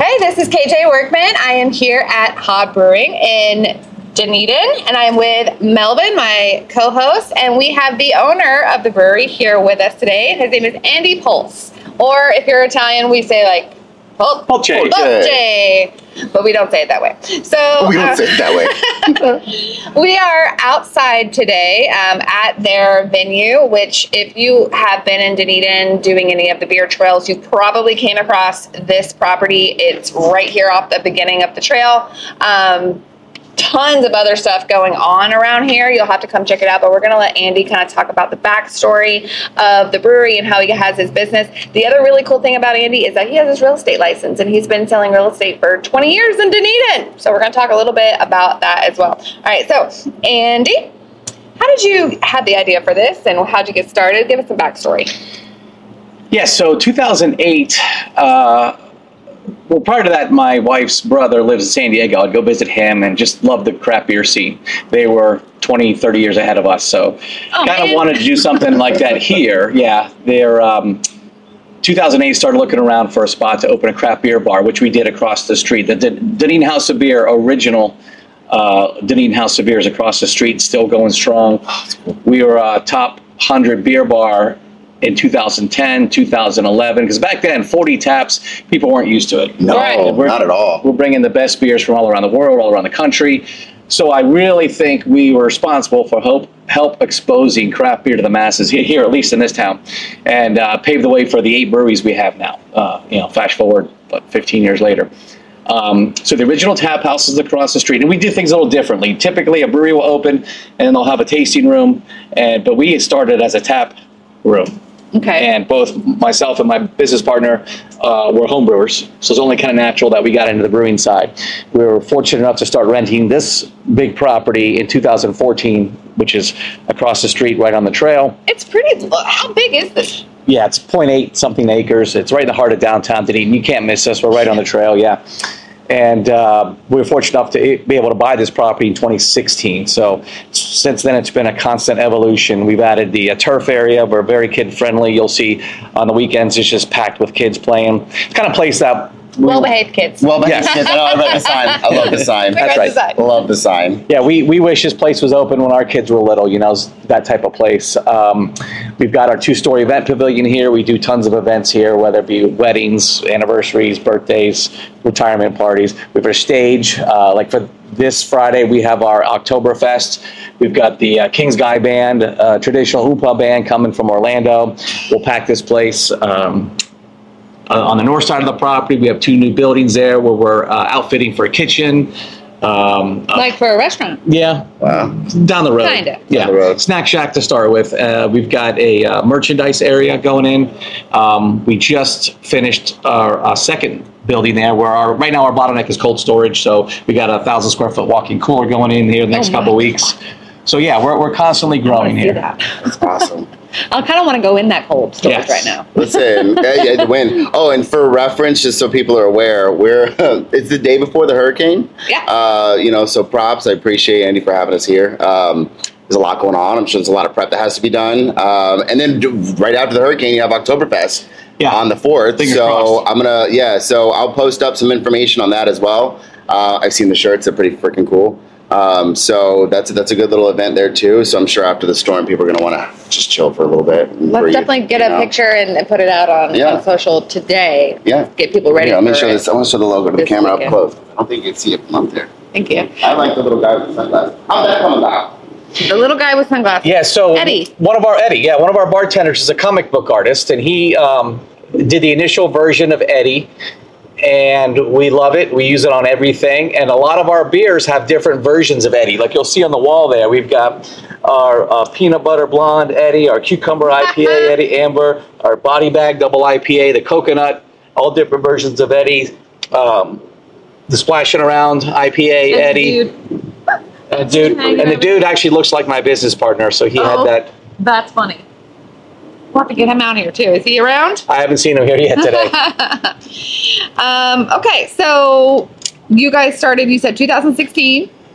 Hi, this is KJ Workman. I am here at Hob Brewing in Dunedin, and I'm with Melvin, my co-host, and we have the owner of the brewery here with us today. His name is Andy Pulse, or if you're Italian, we say like Pulce, but we don't say it that way. So we don't say it that way. We are outside today at their venue, which if you have been in Dunedin doing any of the beer trails, you probably came across this property. It's right here off the beginning of the trail. Tons of other stuff going on around here. You'll have to come check it out, but we're going to let Andy kind of talk about the backstory of the brewery and how he has his business. The other really cool thing about Andy is that he has his real estate license, and he's been selling real estate for 20 years in Dunedin. So we're going to talk a little bit about that as well. All right, so Andy, how did you have the idea for this, and how did you get started? Give us some backstory. Yes, so 2008, well, prior to that, my wife's brother lives in San Diego. I'd go visit him and just love the craft beer scene. They were 20, 30 years ahead of us, so kind of wanted to do something like that here. Yeah, they're 2008 started looking around for a spot to open a craft beer bar, which we did across the street. The Dunedin House of Beer, original Dunedin House of Beer is across the street, still going strong. We were a top 100 beer bar in 2010, 2011, because back then, 40 taps, people weren't used to it. No, not at all. We're bringing the best beers from all around the world, all around the country. So I really think we were responsible for help exposing craft beer to the masses here, at least in this town, and paved the way for the 8 breweries we have now. Flash forward, 15 years later. So the original tap house is across the street, and we do things a little differently. Typically, a brewery will open, and they'll have a tasting room, but we started as a tap room. Okay. And both myself and my business partner were home brewers, so it's only kind of natural that we got into the brewing side. We were fortunate enough to start renting this big property in 2014, which is across the street right on the trail. It's pretty, how big is this? Yeah, it's 0.8 something acres. It's right in the heart of downtown Dunedin. You can't miss us. We're right on the trail, yeah. And we were fortunate enough to be able to buy this property in 2016. So since then, it's been a constant evolution. We've added the turf area. We're very kid-friendly. You'll see on the weekends, it's just packed with kids playing. It's kind of place that... Well-behaved kids. Well-behaved kids. I read the sign. I love the sign. That's right. I love the sign. Yeah, we wish this place was open when our kids were little, that type of place. We've got our 2-story event pavilion here. We do tons of events here, whether it be weddings, anniversaries, birthdays, retirement parties. We have our stage. Like for this Friday, we have our Oktoberfest. We've got the King's Guy Band, traditional hoopla band coming from Orlando. We'll pack this place. On the north side of the property, we have 2 new buildings there where we're outfitting for a kitchen. Like for a restaurant? Yeah. Wow. Down the road. Kind of. Yeah. Down the road. Snack shack to start with. We've got a merchandise area going in. We just finished our second building there where right now our bottleneck is cold storage. So we got a 1,000 square foot walk-in cooler going in here the next couple of weeks. So yeah, we're constantly growing here. That's awesome. I kind of want to go in that cold storage right now. Listen, when and for reference, just so people are aware, it's the day before the hurricane. Yeah. So props. I appreciate Andy for having us here. There's a lot going on. I'm sure there's a lot of prep that has to be done. And then right after the hurricane, you have Oktoberfest on the 4th. Fingers so crossed. So I'll post up some information on that as well. I've seen the shirts; they're pretty freaking cool. So that's a good little event there too. So I'm sure after the storm, people are going to want to just chill for a little bit. Let's definitely get a picture and put it out on social today. Yeah. Get people ready. Let me show this. I want to show the logo to the camera weekend. up close. I don't think you can see it from up there. Thank you. I like the little guy with the sunglasses. How's that coming about? The little guy with sunglasses. Yeah, so Eddie. One of our bartenders is a comic book artist, and he did the initial version of Eddie. And we love it. We use it on everything. And a lot of our beers have different versions of Eddie. Like you'll see on the wall there, we've got our peanut butter blonde Eddie, our cucumber IPA Eddie Amber, our body bag double IPA, the coconut, all different versions of Eddie. The splashing around IPA Eddie. And the dude actually looks like my business partner, so he had that. That's funny. We'll have to get him out here too. Is he around? I haven't seen him here yet today. Okay, so you guys started, you said 2016?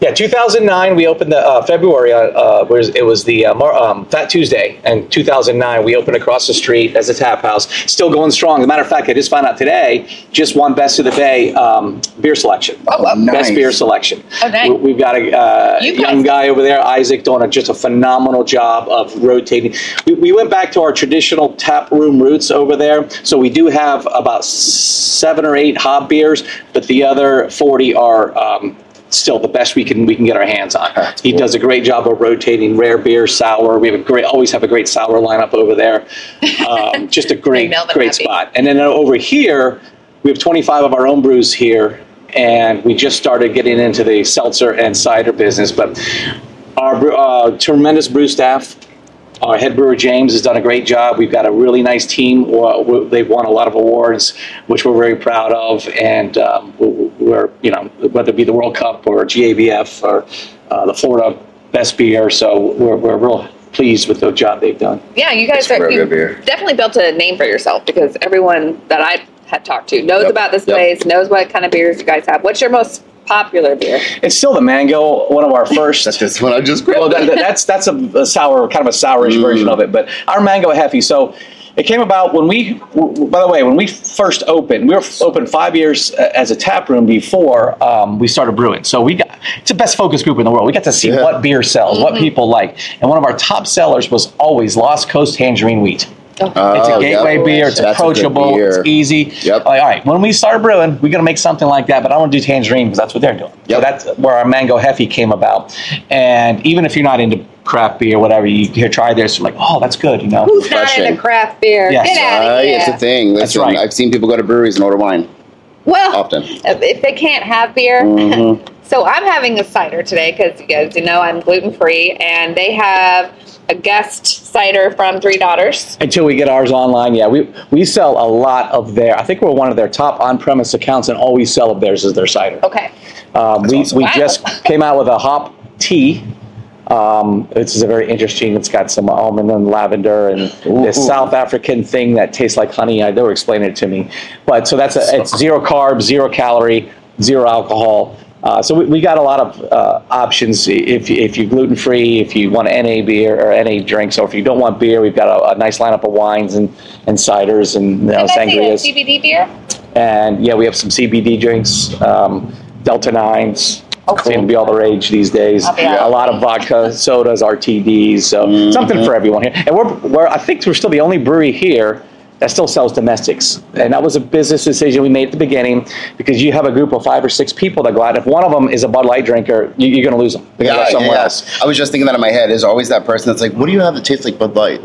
Yeah, 2009 we opened the February. It was the Fat Tuesday, and 2009 we opened across the street as a tap house, still going strong. As a matter of fact, I just found out today, just won Best of the Bay beer selection. Nice. Best beer selection. Oh, nice. We've got a young guy over there, Isaac, doing just a phenomenal job of rotating. We went back to our traditional tap room roots over there, so we do have about 7 or 8 hop beers, but the other 40 are still the best we can get our hands on. He does a great job of rotating rare beer, sour. We have always have a great sour lineup over there. Just a great spot. And then over here, we have 25 of our own brews here, and we just started getting into the seltzer and cider business. But our tremendous brew staff, our head brewer James has done a great job. We've got a really nice team. They've won a lot of awards, which we're very proud of. And we're, whether it be the World Cup or GABF or the Florida Best Beer, so we're real pleased with the job they've done. Yeah, you guys you definitely built a name for yourself, because everyone that I have talked to knows about this place, knows what kind of beers you guys have. What's your most popular beer? It's still the Mango, one of our first. That's this one I just grabbed. Well, that's a sour, kind of a sourish version of it, but our Mango Heffy. So it came about when when we first opened, we were open 5 years as a tap room before we started brewing. So it's the best focus group in the world. We got to see what beer sells, what people like. And one of our top sellers was always Lost Coast Tangerine Wheat. It's a gateway beer. It's approachable. It's easy. All right. When we started brewing, we're going to make something like that, but I want to do tangerine because that's what they're doing. So that's where our Mango Heffy came about. And even if you're not into craft beer, whatever, you try this, you're like, oh, that's good. Who's not into craft beer? Yes. Get out of here. It's a thing. That's right. I've seen people go to breweries and order wine. Well, often. If they can't have beer. So I'm having a cider today because you guys know I'm gluten-free, and they have a guest cider from Three Daughters. Until we get ours online, we sell a lot of I think we're one of their top on-premise accounts, and all we sell of theirs is their cider. Okay. We just came out with a hop tea. This is a very interesting. It's got some almond and lavender and this South African thing that tastes like honey. They were explaining it to me. But so it's 0 carbs, 0 calorie, 0 alcohol. So we got a lot of options if you're gluten free, if you want NA beer or NA drinks, or if you don't want beer, we've got a nice lineup of wines and ciders and sangrias. CBD beer. And we have some CBD drinks, Delta 9s. Seem to be all the rage these days. A lot of vodka, sodas, RTDs, so something for everyone here. And I think we're still the only brewery here that still sells domestics. And that was a business decision we made at the beginning, because you have a group of 5 or 6 people that go out. If one of them is a Bud Light drinker, you're going to lose them. They're going to go somewhere else. I was just thinking that in my head. There's always that person that's like, what do you have that tastes like Bud Light?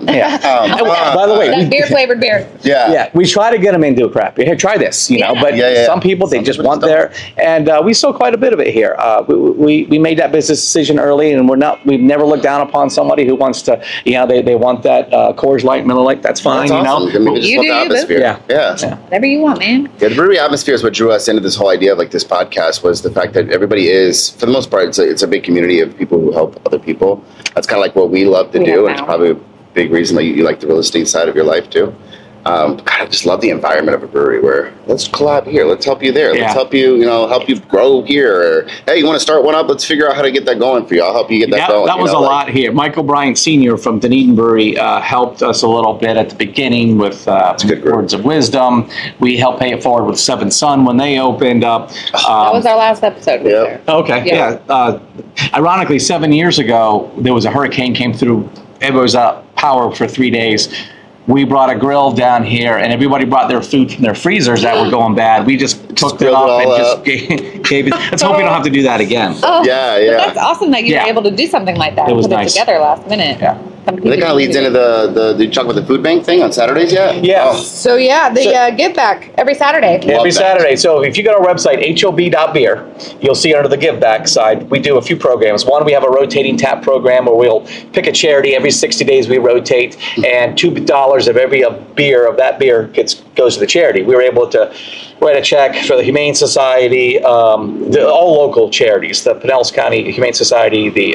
By the way, beer flavored beer. We try to get them into a craft beer. Here, try this, but some people, they just want their, and we sell quite a bit of it here. We made that business decision early, and we've never looked down upon somebody who wants to, they want that Coors Light, Miller Lite, that's fine, That's awesome. You do the atmosphere. Yeah. Whatever you want, man. Yeah, the brewery atmosphere is what drew us into this whole idea of this podcast, was the fact that everybody is, for the most part, it's a big community of people who help other people. That's kind of like what we love to do, and it's probably a big reason that you like the real estate side of your life too. God, I just love the environment of a brewery where let's collab here, let's help you there, let's help you, help you grow here. Or, hey, you want to start one up? Let's figure out how to get that going for you. I'll help you get that going. That was a lot here. Michael Bryant Sr. from Dunedin Brewery helped us a little bit at the beginning with words of wisdom. We helped pay it forward with Seventh Son when they opened up. That was our last episode. Okay. Ironically, 7 years ago, there was a hurricane came through. It was power for 3 days. We brought a grill down here, and everybody brought their food from their freezers that were going bad. We just cooked it up and just gave it. Let's hope we don't have to do that again. Oh, yeah. That's awesome that you were able to do something like that. It was put nice. It together last minute. Yeah. That kind of leads into did you talk about the food bank thing on Saturdays yet? Yeah. So the give back every Saturday. Every Saturday. So if you go to our website, hob.beer, you'll see under the give back side, we do a few programs. One, we have a rotating tap program where we'll pick a charity. Every 60 days we rotate, and $2 of every beer goes to the charity. We were able to write a check for the Humane Society, all local charities, the Pinellas County Humane Society, the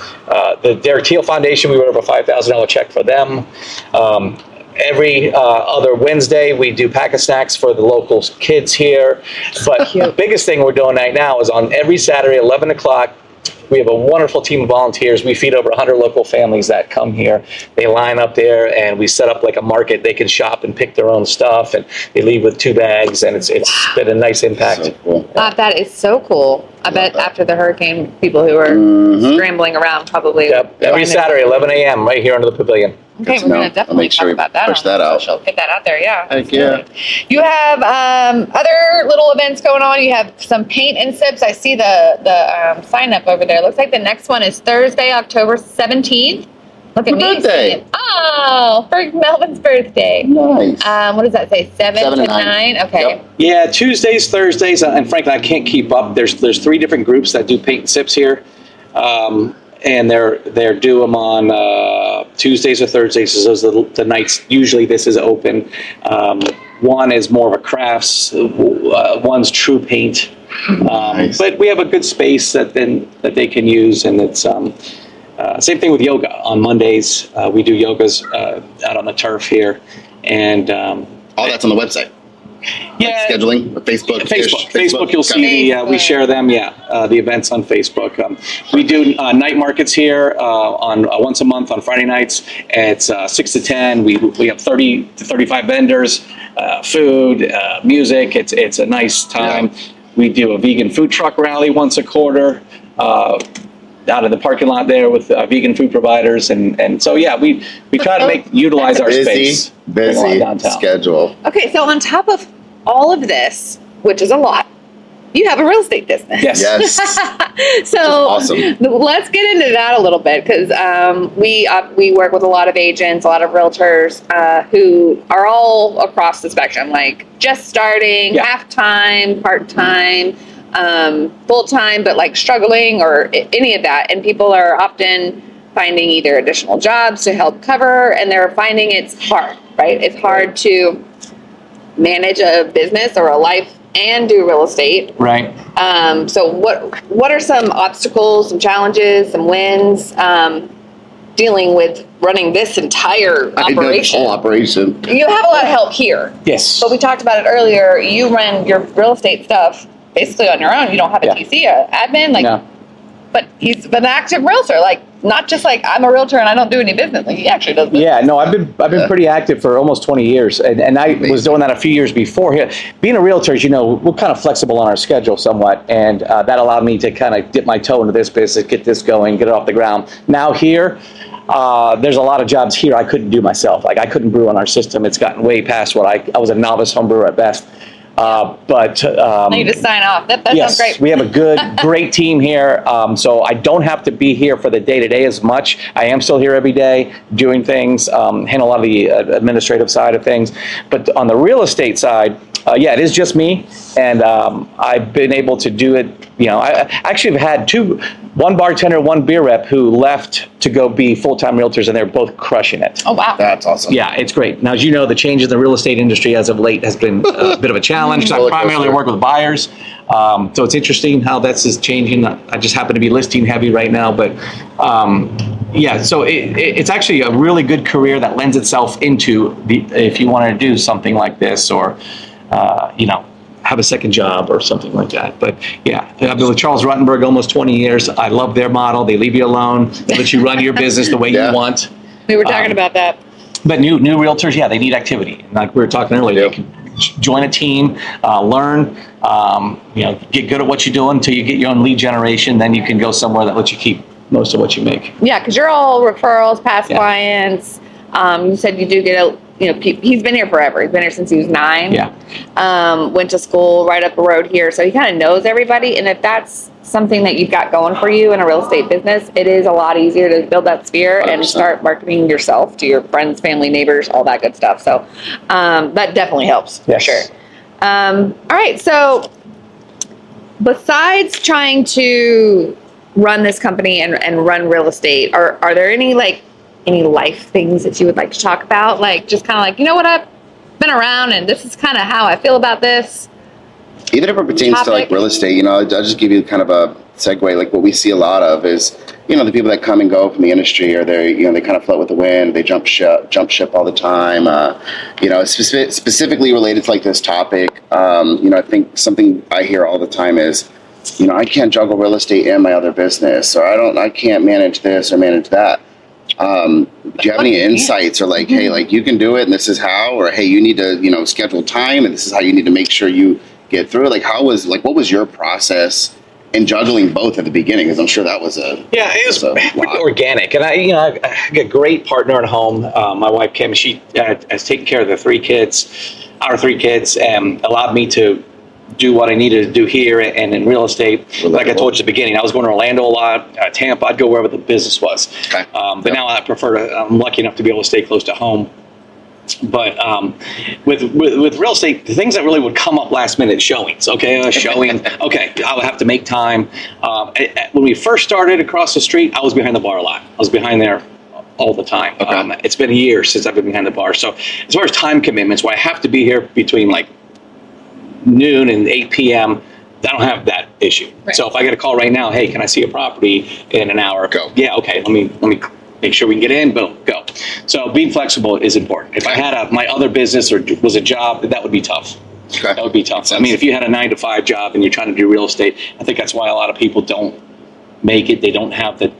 Derek Teal Foundation. We wrote over a $5,000 check for them. Every other Wednesday, we do pack of snacks for the local kids here. But the biggest thing we're doing right now is on every Saturday, 11 o'clock, We have a wonderful team of volunteers. We feed over 100 local families that come here. They line up there, and we set up like a market. They can shop and pick their own stuff, and they leave with 2 bags, and it's been a nice impact. So cool. That is so cool. I bet after the hurricane, people who are scrambling around probably. Yep. Every Saturday, 11 a.m. right here under the pavilion. Okay, we're going to definitely talk about that. Push that out. Get that out there, yeah. Heck yeah. You have other little events going on. You have some paint and sips. I see the sign up over there. Looks like the next one is Thursday, October 17th. Look at me. Birthday. Oh, for Melvin's birthday. Nice. What does that say? 7 to 9? Okay. Yep. Yeah, Tuesdays, Thursdays, and frankly, I can't keep up. There's 3 different groups that do paint and sips here, and they're do them on Tuesdays or Thursdays. So those are the nights. Usually, this is open. One is more of a crafts. One's true paint. Nice. But we have a good space that they can use, and it's. Same thing with yoga. On Mondays, we do yogas out on the turf here, and all that's on the website. Yeah, like scheduling, Facebook. You'll see we share them. Yeah, the events on Facebook. We do night markets here on once a month on Friday nights. It's 6 to 10. We have 30 to 35 vendors, food, music. It's a nice time. Yeah. We do a vegan food truck rally once a quarter. Out of the parking lot there with vegan food providers, and so yeah, we try to utilize our space. Busy schedule. Okay, so on top of all of this, which is a lot, you have a real estate business. Yes. So awesome. Let's get into that a little bit, because we work with a lot of agents, a lot of realtors who are all across the spectrum, like just starting, half-time, part-time. Full-time, but like struggling or any of that. And people are often finding either additional jobs to help cover, and they're finding it's hard, right? It's hard to manage a business or a life and do real estate. Right. So what are some obstacles, some challenges, some wins, dealing with running this entire operation? Whole operation. You have a lot of help here. Yes. But we talked about it earlier. You run your real estate stuff basically on your own. You don't have a TC, admin, no. But he's an active realtor, not just I'm a realtor and I don't do any business. He actually does business. Yeah, no, I've been pretty active for almost 20 years, and I was doing that a few years before here. Being a realtor, we're kind of flexible on our schedule somewhat, and that allowed me to kind of dip my toe into this business, get this going, get it off the ground. Now here, there's a lot of jobs here I couldn't do myself. I couldn't brew on our system. It's gotten way past what I was a novice home brewer at best. But you just sign off. That yes, sounds great. We have a great team here. So I don't have to be here for the day-to-day as much. I am still here every day doing things, handle a lot of the administrative side of things. But on the real estate side, it is just me, and I've been able to do it. I actually have had one bartender, one beer rep who left to go be full-time realtors, and they're both crushing it. Oh, wow. That's awesome. Yeah, it's great. Now, as you know, the change in the real estate industry as of late has been a bit of a challenge. I primarily work with buyers, so it's interesting how this is changing. I just happen to be listing heavy right now, but so it's actually a really good career that lends itself into if you want to do something like this, or have a second job or something like that. But I've been with Charles Rutenberg almost 20 years. I love their model. They leave you alone. They let you run your business the way you want. We were talking about that. But new realtors, they need activity. Like we were talking earlier, they can join a team, learn, get good at what you're doing until you get your own lead generation. Then you can go somewhere that lets you keep most of what you make. Yeah, because you're all referrals, past clients. You said you do get he's been here forever. He's been here since he was 9. Yeah. Went to school right up the road here. So he kind of knows everybody. And if that's something that you've got going for you in a real estate business, it is a lot easier to build that sphere 100%. And start marketing yourself to your friends, family, neighbors, all that good stuff. So that definitely helps for sure. All right. So besides trying to run this company and run real estate, are there any life things that you would like to talk about? Just kind of what, I've been around and this is kind of how I feel about this. Even if it pertains to real estate, I'll just give you kind of a segue. What we see a lot of is, the people that come and go from the industry, or they kind of float with the wind. They jump ship all the time. Specifically related to this topic. I think something I hear all the time is, I can't juggle real estate and my other business, or I can't manage this or manage that. Do you have any insights, or like, hey, like you can do it and this is how, or hey, you need to, schedule time and this is how you need to make sure you get through it? Like, what was your process in juggling both at the beginning? Because I'm sure that was it was pretty organic. And I got a great partner at home. My wife, Kim, she has taken care of our 3 kids, and allowed me to do what I needed to do here and in real estate. Like I told you at the beginning, I was going to Orlando a lot, Tampa. I'd go wherever the business was. Okay. But now I'm lucky enough to be able to stay close to home. But with real estate, the things that really would come up last minute showings. Okay, okay, I would have to make time. When we first started across the street, I was behind the bar a lot. I was behind there all the time. Okay. It's been a year since I've been behind the bar. So as far as time commitments, where I have to be here between like noon and 8 p.m., I don't have that issue. Right. So if I get a call right now, hey, can I see a property in an hour? Go. Yeah, okay, let me make sure we can get in, boom, go. So being flexible is important. If I had my other business or was a job, that would be tough. Okay. That would be tough. I mean, if you had a 9-to-5 job and you're trying to do real estate, I think that's why a lot of people don't make it. They don't have the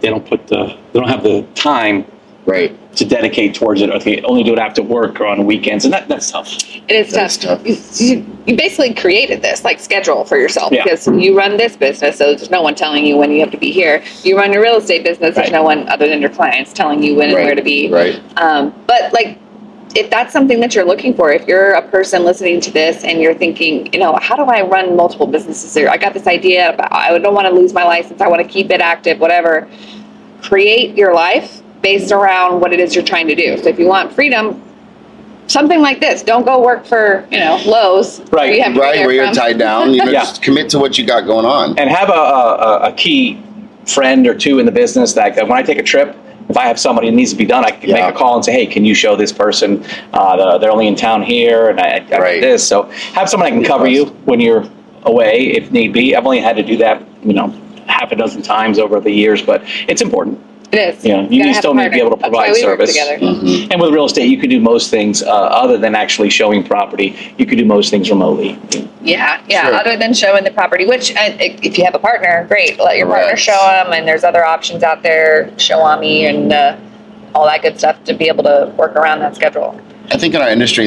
time to dedicate towards it, or they only do it after work or on weekends, and that's tough. It is tough. You basically created this like schedule for yourself, because you run this business, so there's no one telling you when you have to be here. You run your real estate business, there's no one other than your clients telling you when and where to be. Right. But like, if that's something that you're looking for, if you're a person listening to this and you're thinking, how do I run multiple businesses here? I got this idea, but I don't want to lose my license. I want to keep it active, whatever. Create your life based around what it is you're trying to do. So if you want freedom, something like this. Don't go work for, Lowe's. Right, where you're tied down. Just commit to what you got going on. And have a key friend or 2 in the business that when I take a trip, if I have somebody that needs to be done, I can make a call and say, hey, can you show this person? They're only in town here, and I do this. So have someone that can cover you when you're away, if need be. I've only had to do that, half a dozen times over the years, but it's important. It is. You still need to be able to provide service. Mm-hmm. And with real estate, you can do most things other than actually showing property. You can do most things remotely. Yeah. Sure. Other than showing the property, which if you have a partner, great. Let your partner show them, and there's other options out there, Showami and all that good stuff to be able to work around that schedule. I think in our industry,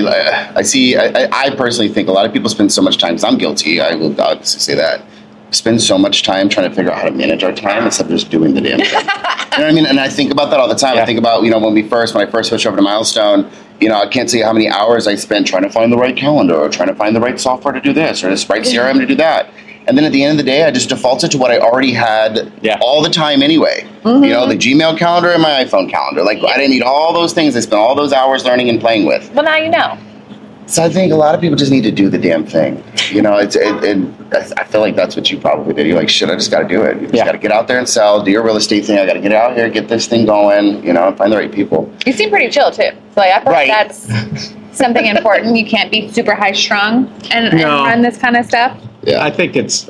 I personally think a lot of people spend so much time, because I'm guilty, I will obviously say that, spend so much time trying to figure out how to manage our time instead of just doing the damn thing. You know what I mean? And I think about that all the time. I think about, when I first switched over to Milestone, I can't tell you how many hours I spent trying to find the right calendar, or trying to find the right software to do this, or this right CRM to do that. And then at the end of the day, I just defaulted to what I already had all the time anyway. Mm-hmm. The Gmail calendar and my iPhone calendar. Like, I didn't need all those things I spent all those hours learning and playing with. Well, now you know. So I think a lot of people just need to do the damn thing. I feel like that's what you probably did. You're like, shit, I just got to do it. You just got to get out there and sell, do your real estate thing. I got to get out here, get this thing going, find the right people. You seem pretty chill, too. So I feel like that's something important. You can't be super high strung and run this kind of stuff. Yeah, I think it's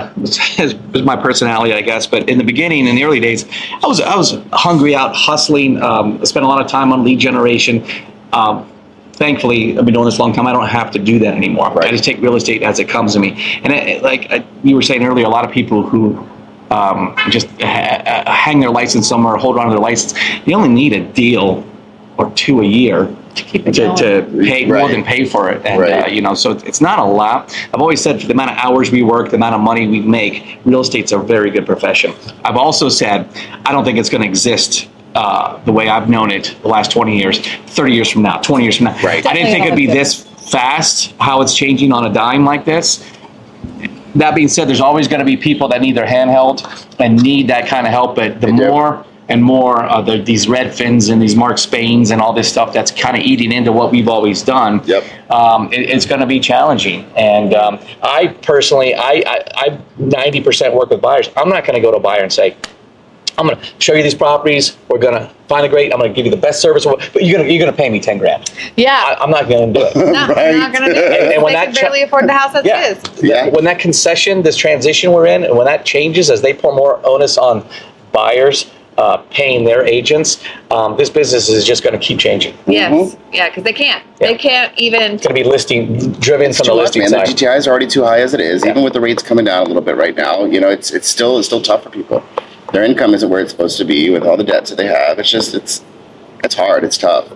my personality, I guess. But in the beginning, in the early days, I was hungry out, hustling, spent a lot of time on lead generation. Thankfully, I've been doing this a long time. I don't have to do that anymore. Right. I just take real estate as it comes to me. And you were saying earlier, a lot of people who just hang their license somewhere, hold on to their license, you only need a deal or 2 a year to pay more than pay for it. And, so it's not a lot. I've always said, for the amount of hours we work, the amount of money we make, real estate's a very good profession. I've also said, I don't think it's going to exist the way I've known it the last 20 years, 30 years from now, 20 years from now. Right. I didn't think it'd be this fast, how it's changing on a dime like this. That being said, there's always going to be people that need their hand held and need that kind of help, but the more and more these Redfins and these Mark Spains and all this stuff that's kind of eating into what we've always done, it's going to be challenging. And I personally, I 90% work with buyers. I'm not going to go to a buyer and say, I'm going to show you these properties. We're going to find a great. I'm going to give you the best service, but you're going to pay me $10,000. Yeah, I'm not going to do it. No, I'm not going to do it. And when they can barely afford the house as it is. When that concession, this transition we're in, and when that changes as they pour more onus on buyers, paying their agents, this business is just going to keep changing. Yes, yeah, because they can't. Yeah. They can't even. It's going to be listing driven from the listing man. side. The GTIs are already too high as it is. Yeah. Even with the rates coming down a little bit right now, you know, it's still tough for people. Their income isn't where it's supposed to be with all the debts that they have. It's just it's hard. It's tough,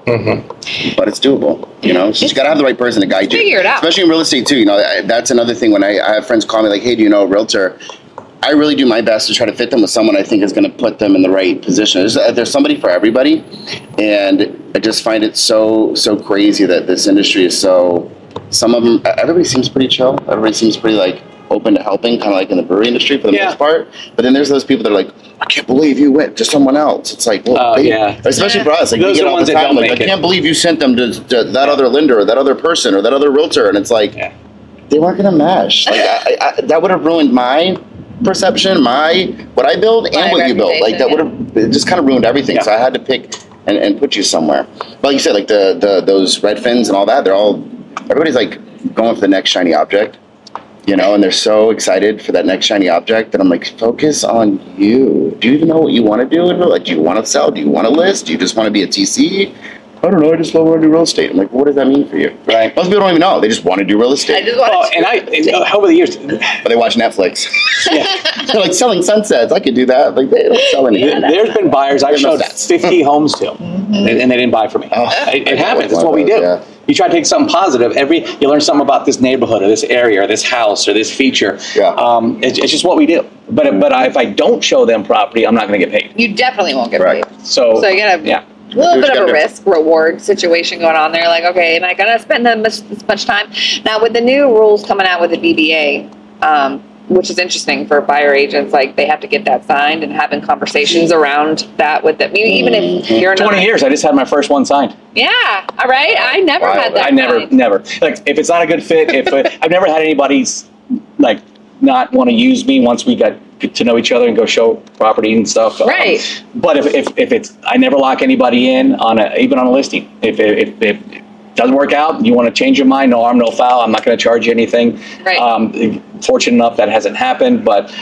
but it's doable. You know, you got to have the right person to guide you. Figure it out. Especially in real estate too. You know, that's another thing. When I have friends call me like, "Hey, do you know a realtor?" I really do my best to try to fit them with someone I think is going to put them in the right position. There's somebody for everybody, and I just find it so crazy that this industry is so. Some of them, everybody seems pretty chill. Everybody seems pretty like open to helping, kind of like in the brewery industry for the most part. But then there's those people that are like, I can't believe you went to someone else. It's like, well, especially for us, like those we get are the all ones the that time, don't like, I make it. can't believe you sent them to that other lender or that other person or that other realtor, and it's like they weren't going to mesh. Like I that would have ruined my perception, what I build and what you build. Like that would have just kind of ruined everything. Yeah. So I had to pick and put you somewhere. But like you said, like the those Redfins and all that, everybody's like going for the next shiny object, you know, and they're so excited for that next shiny object that I'm like, focus on you. Do you even know what you want to do? Like, do you want to sell? Do you want to list? Do you just want to be a TC? I don't know. I just want to do real estate. I'm like, what does that mean for you? Right. Most people don't even know. They just want to do real estate. I just want to. Over the years, But they watch Netflix. They're like selling sunsets. I could do that. Like they don't sell anything. there's been buyers I've There's no showed stats. 50 homes to, and they didn't buy from me. It happens. That's what we do. Yeah. You try to take something positive. You learn something about this neighborhood or this area or this house or this feature. Yeah. It's just what we do. But if I don't show them property, I'm not going to get paid. You definitely won't get Right. paid. So you gotta. yeah. A little Do what bit you of a gotta do. risk-reward situation going on there. Like, okay, am I going to spend this much time? Now, with the new rules coming out with the BBA, which is interesting for buyer agents, like they have to get that signed and having conversations around that with them. Even if you're not. 20 years, I just had my first one signed. Yeah, all right. I never Wow. had that. I never. Like, if it's not a good fit, I've never had anybody's like not want to use me once we get to know each other and go show property and stuff. Right. But if it's, I never lock anybody in even on a listing. If it doesn't work out, you want to change your mind, no harm, no foul. I'm not going to charge you anything. Right. Fortunate enough that hasn't happened, but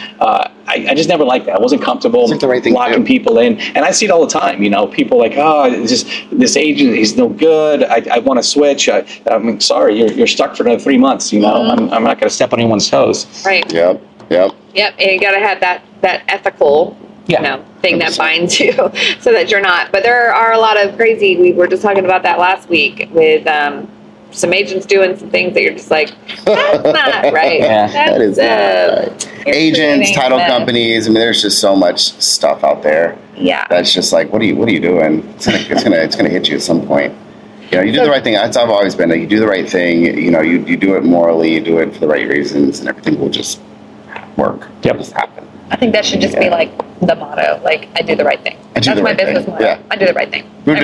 I just never liked that. I wasn't comfortable It's like the right thing to locking do. people in. And I see it all the time, you know, people like, oh, it's just this agent, he's no good. I want to switch. I'm sorry, you're stuck for another 3 months, you know. I'm not going to step on anyone's toes. Right. Yep. Yep, and you got to have that ethical, thing that 100%. binds you, so that you're not. But there are a lot of crazy. We were just talking about that last week with some agents doing some things that you're just like, that's not right. Yeah. That is not right. Agents, title companies. I mean, there's just so much stuff out there. Yeah. That's just like, what are you doing? It's gonna hit you at some point. You know, you do the right thing. That's how I've always been. Like, you do the right thing. You know, you do it morally. You do it for the right reasons, and everything will just work. Yep. It'll just happen. I think that should just be like the motto. Like, I do the right thing. I do That's the my right business thing. motto. Yeah. I do the right thing. Brew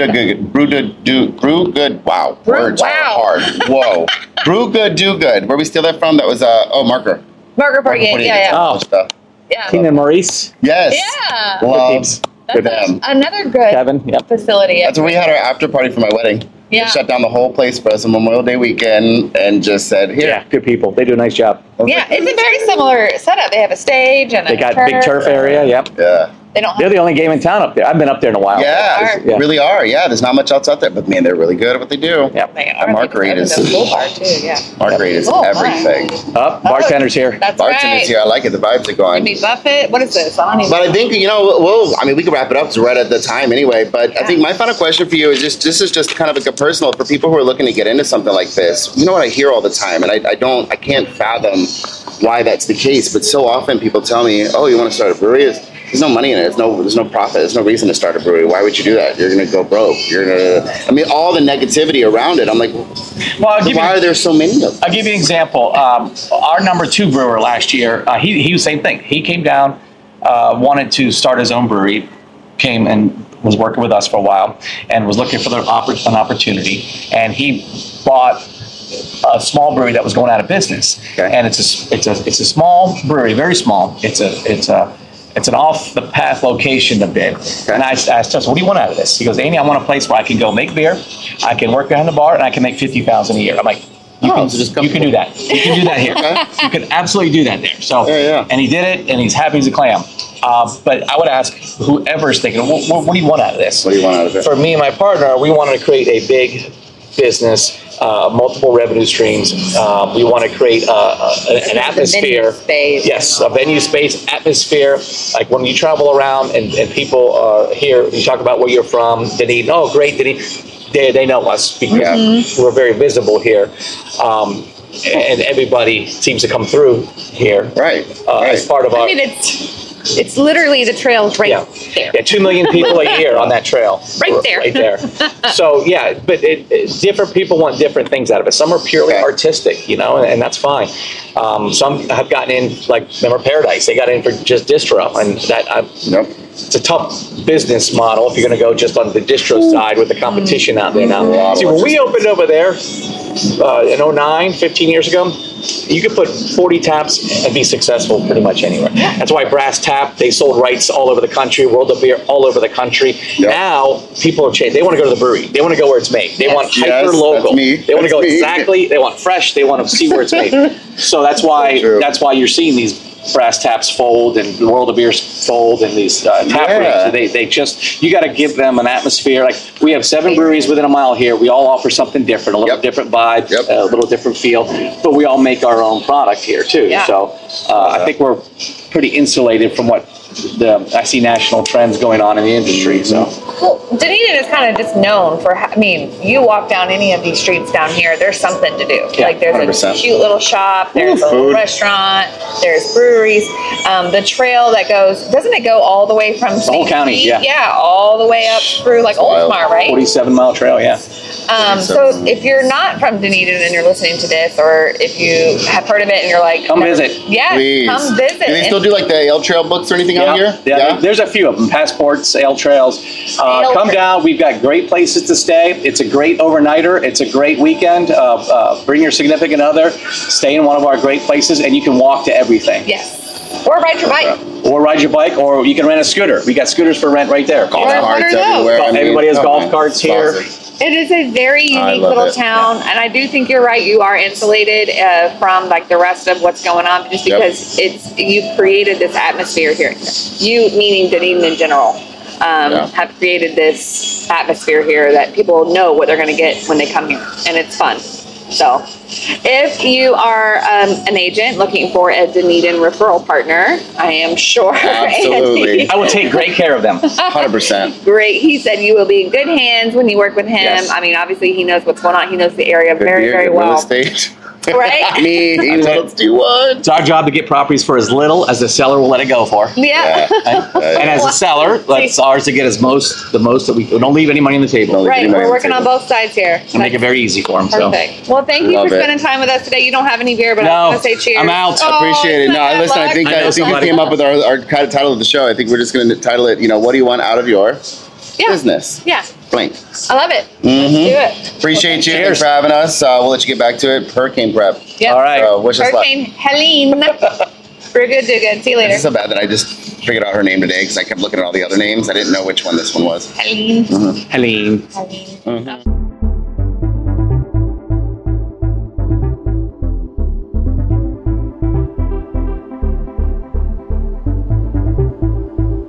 good. Wow. Brew, Words wow. are hard. Whoa. Brew good, do good. Where we steal that from? That was Marker. Margaret Portier. Yeah. Oh. Yeah. Tina and Maurice. Yes. Yeah. Love. Peeps. Good That's them. another good Kevin, yep. facility. That's where we had our after party for my wedding. Yeah. They shut down the whole place for us on Memorial Day weekend and just said, here. Yeah, good people. They do a nice job. Yeah, it's a very similar setup. They have a stage and They got big turf area. Yep. Yeah. They don't They're have the only game in town up there. I've been up there in a while. Yeah, They are. really are. Yeah, there's not much else out there, but man, they're really good at what they do. Yep. they are. Marguerite is- The full bar too. Yeah. Marguerite is Oh, my. everything. Up, bartender's here. That's Bartender's right. here. I like it. The vibes are going. Jimmy Buffett. What is this? I don't even. But I think, we can wrap it up. It's right at the time anyway. But I think my final question for you is this is just kind of like a personal, for people who are looking to get into something like this. You know what I hear all the time, and I can't fathom why that's the case. But so often people tell me, oh, you want to start a brewery? There's no money in it. There's no profit. There's no reason to start a brewery. Why would you do that? You're going to go broke. All the negativity around it. I'm like, why are there so many of them? I'll give you an example. Our number 2 brewer last year, he was the same thing. He came down, wanted to start his own brewery, came and was working with us for a while, and was looking for an opportunity. And he bought a small brewery that was going out of business. Okay. And it's a small brewery, very small. It's an off-the-path location a bit. Okay. And I asked us, what do you want out of this? He goes, Andy, I want a place where I can go make beer, I can work behind the bar, and I can make $50,000 a year. I'm like, you can do that. You can do that here. Okay. You can absolutely do that there. So, yeah. And he did it, and he's happy as a clam. But I would ask whoever's thinking, what do you want out of this? What do you want out of it? For me and my partner, we wanted to create a big business, multiple revenue streams. We want to create an atmosphere. Yes, a venue space, atmosphere. Like when you travel around and people here, you talk about where you're from, Dunedin. Oh, great, Dunedin. They know us because we're very visible here. And everybody seems to come through here. Right. As part of our... I mean, it's literally the trails there. Yeah, 2 million people a year on that trail. Right there. So, yeah, but different people want different things out of it. Some are purely artistic, and that's fine. Some have gotten in, like, remember Paradise? They got in for just distro, and it's a tough business model if you're going to go just on the distro side with the competition out there now. See, when we opened over there in 2009, 15 years ago, you could put 40 taps and be successful pretty much anywhere. That's why Brass Tap, they sold rights all over the country, World of Beer all over the country. Now, people have changed. They want to go to the brewery. They want to go where it's made. They want hyper-local. They want to go exactly, they want fresh, they want to see where it's made. So that's why you're seeing these Brass Taps fold and the World of Beers fold and these tap rooms. They just, you got to give them an atmosphere. Like we have 7 breweries within a mile here. We all offer something different, a little different vibe, a little different feel, but we all make our own product here too. So I think we're pretty insulated from what I see national trends going on in the industry. So. Well, Dunedin is kind of just known for, you walk down any of these streets down here, there's something to do. Like there's 100%. A cute little shop, there's a little restaurant, there's breweries. The trail that goes, doesn't it go all the way from the whole county? Yeah, all the way up through like Oldsmar, right? 47-mile trail, so if you're not from Dunedin and you're listening to this, or if you have heard of it and you're like, come visit. Yeah, please. Come visit. Do they still do like the Ale Trail books or anything out here? Yeah, there's a few of them. Passports, Ale Trails. Come down. We've got great places to stay. It's a great overnighter. It's a great weekend. Bring your significant other. Stay in one of our great places, and you can walk to everything. Yes. Or ride your bike. Or ride your bike, or you can rent a scooter. We got scooters for rent right there. Golf carts everywhere. Everybody has golf carts here. It is a very unique little town, and I do think you're right. You are insulated from like the rest of what's going on, just because you've created this atmosphere here. You, meaning Dunedin in general, have created this atmosphere here that people know what they're going to get when they come here, and it's fun. So, if you are an agent looking for a Dunedin referral partner, I am sure absolutely I will take great care of them. 100%. Great. He said you will be in good hands when you work with him. Yes. I mean, obviously he knows what's going on. He knows the area very, very well. Real estate. Right? Let's do one. It's our job to get properties for as little as the seller will let it go for. Yeah. And as a seller, it's ours to get the most that we don't leave any money on the table. Right. We're working on both sides here. We'll make it very easy for them. Perfect. So. Well, thank you for spending time with us today. You don't have any beer, but I was going to say cheers. I'm out. Appreciate it. No, listen, I think we came up with our title of the show. I think we're just going to title it, what do you want out of your business? Yeah. Blank. I love it. Let's do it. Appreciate you. Thanks for having us. We'll let you get back to it. Hurricane prep. Yep. All right. Wish us luck. Hurricane Helene. We're good, do good. See you later. It's so bad that I just figured out her name today because I kept looking at all the other names. I didn't know which one this one was. Helene. Helene. Helene.